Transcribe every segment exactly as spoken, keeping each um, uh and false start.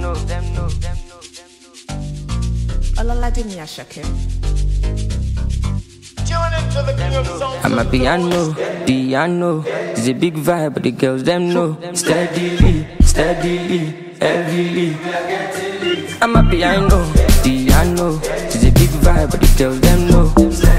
know, them know, them know, them know. Olalade Miyashake. I'm a piano, piano. It's a big vibe, but the girls them know. Steadily, steadily, heavily. I'm a piano, piano. It's a big vibe, but the girls them know.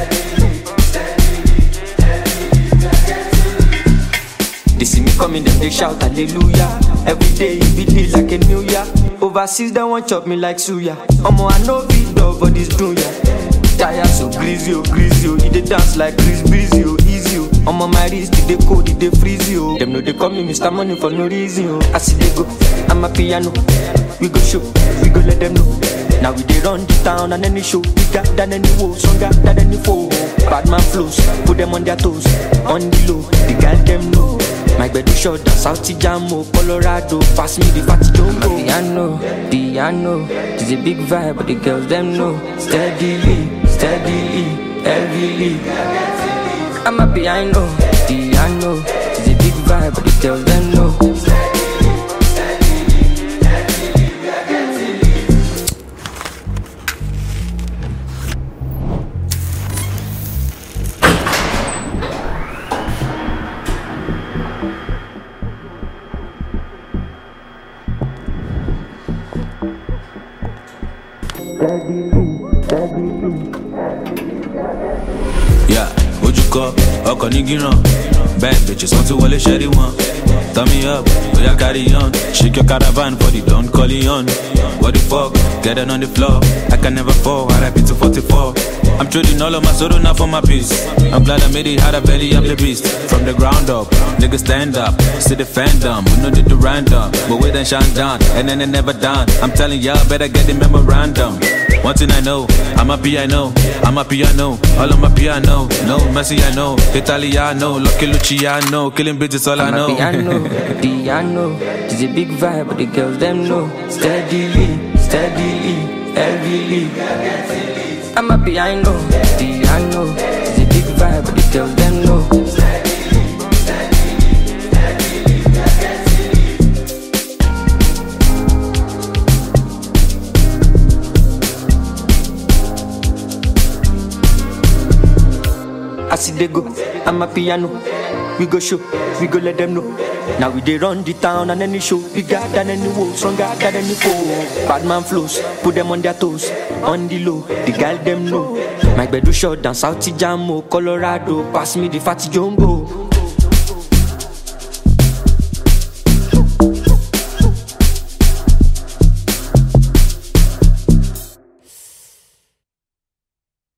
They see me coming, them they shout hallelujah. Every day it be lit like a new year. Overseas they want chop me like suya. Omo I know big dog for this dunya. Tire so greasy, oh, greasy, oh. They dance like Chris Breezy, oh, easy, oh. I'm on my wrist, they cold, they freeze, oh. Them know they call me Mister Money for no reason, oh. I see they go, I'm a piano. We go show, we go let them know. Now we they run the town and any show. Bigger than any woe, stronger than any foe. Bad man flows, put them on their toes. On the low, the girl them know. My bed is short, South Jamo, Colorado. Pass me the fatty jumbo. I'm a piano, piano. It's a big vibe, but the girls them know. Steadily, steadily, heavily. I'm a piano, piano. It's a big vibe, but the girls them know. Yeah, would you call? Ọkọ̀ ní gíran. Bad bitches want to wọlé ṣẹ́rí wọn. Turn me up, oya carry on. Shake your caravan for the Don Corleone. What the fuck? Get it on the floor. I can never fall. R I P to forty-four. I'm trading all of my sorrow now for my peace. I'm glad I made it, had a belly, I'm the beast. From the ground up, niggas stand up. See the fandom, we know they do random. But we then shine down, and then they never done. I'm telling y'all, better get the memorandum. One thing I know, I'm a piano, I'm a piano, all on my piano. No Messi, I know, Italiano, Lucky Luciano, killing bitches, all I'm I know. a piano, piano. It's a big vibe, but the girls them know. Steadily, steadily, heavily. I'm a piano, piano. It's a big vibe, but the girls them know. I see they go, I'm a piano. We go show, we go let them know. Now we they run the town and any show. Bigger than any woe, stronger than any foe. Bad man flows, put them on their toes. On the low, the girl them know. My bed do short down South Jamo, Colorado. Pass me the fatty jumbo.